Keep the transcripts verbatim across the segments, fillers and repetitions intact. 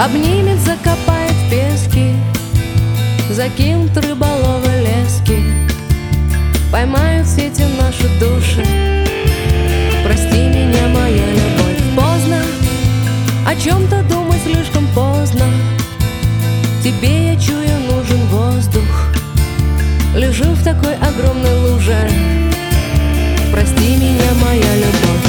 обнимет, закопает в пески, закинут рыболовы лески, поймают сети наши души. Прости меня, моя любовь. Поздно о чем-то думать, слишком поздно. Тебе, я чую, нужен воздух. Лежу в такой огромной луже. Прости меня, моя любовь.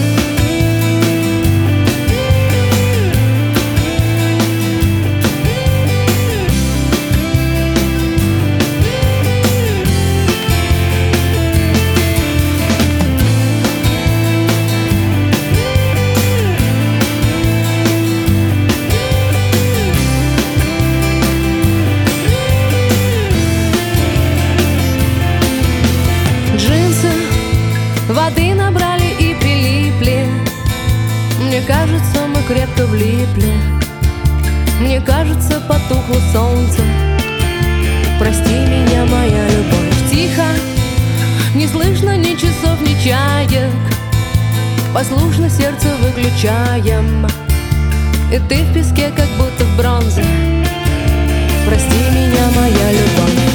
Воды набрали и прилипли. Мне кажется, мы крепко влипли. Мне кажется, потухло солнце. Прости меня, моя любовь. Тихо, не слышно ни часов, ни чаек. Послушно сердце выключаем. И ты в песке, как будто в бронзе. Прости меня, моя любовь.